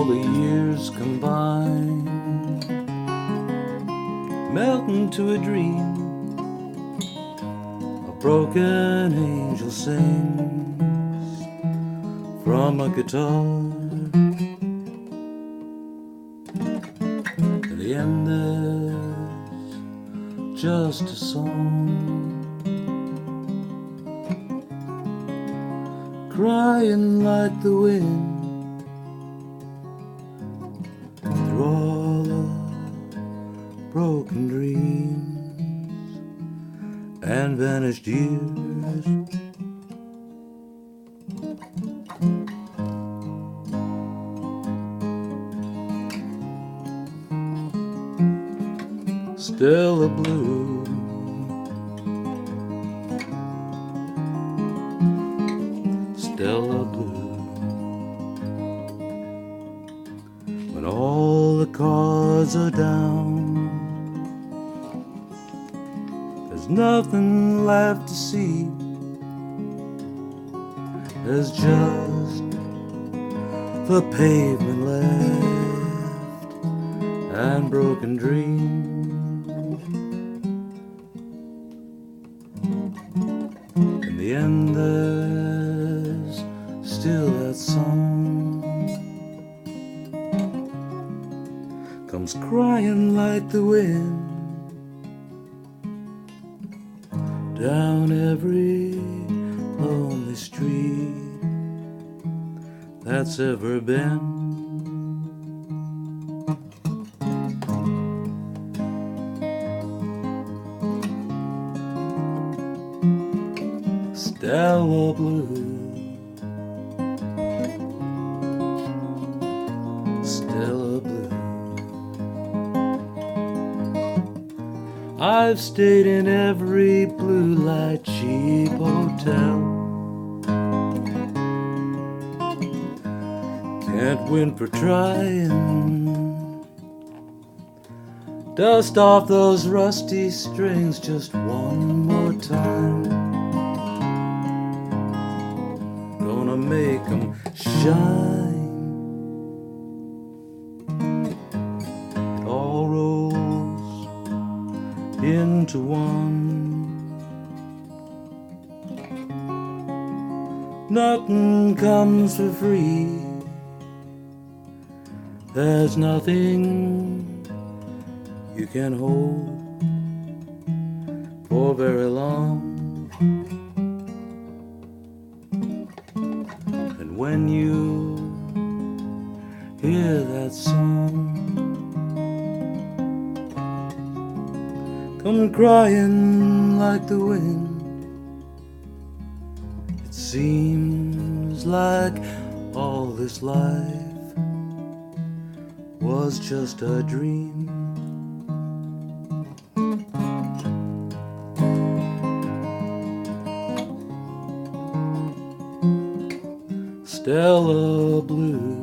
all the years combine, melt into a dream. A broken angel sings from a guitar. In the end there's just a song, crying like the wind through all the broken dreams and vanished years. Stella blue, Stella blue. When all the cards are down, there's nothing left to see. There's just the pavement left and broken dreams. In the end there's still that song, comes crying like the wind down every lonely street that's ever been. Stella blue, Stella blue. I've stayed in every blue light cheap hotel. Can't win for trying. Dust off those rusty strings just one more time. Gonna make 'em shine. It all rolls into one. Nothing comes for free. There's nothing you can hold for very long. And when you hear that song, come crying like the wind. It seems like all this life was just a dream. Stella blue,